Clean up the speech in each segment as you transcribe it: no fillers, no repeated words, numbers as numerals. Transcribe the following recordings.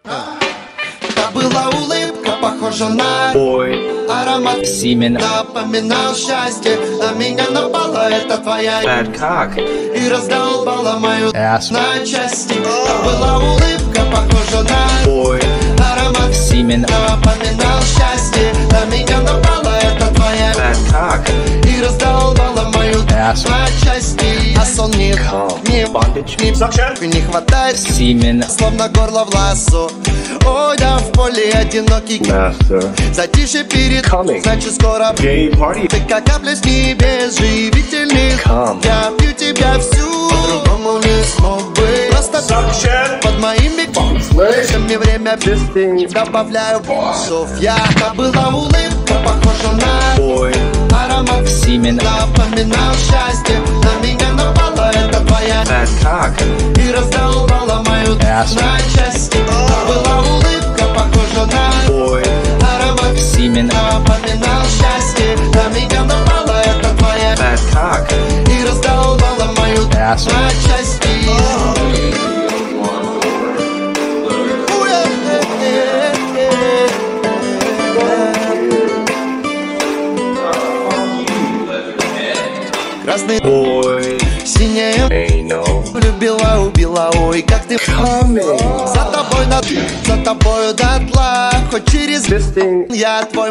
Это была улыбка, похожа на аромат Semen. Напоминал счастье, на меня напала эта твоя Bad cock. и раздолбала мою Ass. на части. Это была улыбка, похожа на аромат Semen. Напоминал счастье, на меня напала эта твоя Bad cock. и раздолбала мою Ass. на части. А сон не Bondage. не хватает Semen. словно горло в лассо. Ой, да в поле одинокий затишье перед Coming. значит скоро Gay party. ты как капля с небес, живительных. Come. Я пью тебя всю, по-другому не смог бы. Просто под моими всеми время добавляю боссов. Это была улыбка, похожа на аромат Semen. напоминал счастье, на меня напала эта твоя Bad cock. и раздолбала мою Ass. на части. Это была улыбка, похожа на аромат Semen. напоминал счастье, на меня напала эта твоя Bad cock. и раздолбала мою Ass. на части. Красный синее любила, убила, ой, как ты за тобой за тобою дотла, хоть через я твой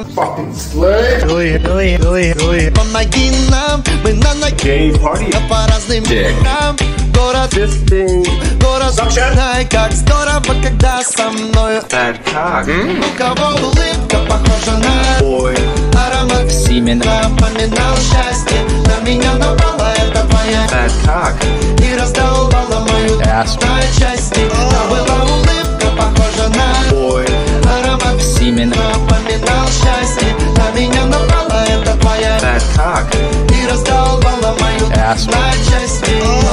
помоги нам, мы на ноге, но по разным мирам. Город, знай, как здорово, когда со мною. Bad cock. У кого улыбка похожа на аромат Semen. напоминал счастье, на меня напала эта твоя Bad cock. и раздолбала мою Ass. на части. Это была улыбка, похожа на аромат Semen. напоминал счастье, на меня напала эта твоя Bad cock. и раздолбала мою Ass. на части.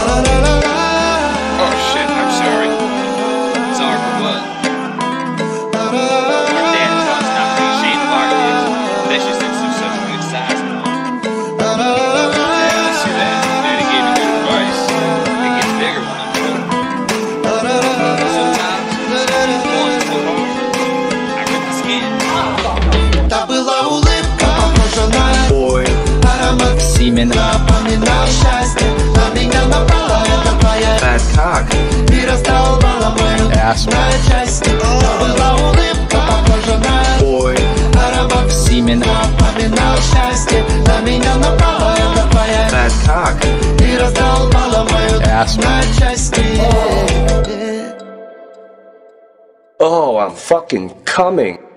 Oh shit, I'm sorry. Sorry for what? Our dad taught us not to be ashamed of our kids. That's just such a good size now. Yeah, I see that. Daddy gave me good advice. It gets bigger when I'm older. Sometimes, going too hard, I rip the skin. Это была улыбка, похожа на аромат Semen. напоминал счастье, на меня напала эта твоя Bad cock. и раздолбала мою Ass. на части. Это была улыбка, похожа на аромат Semen. напоминал счастье, на меня напала эта твоя Bad cock. и раздолбала мою Ass. на части. Oh, I'm fucking coming.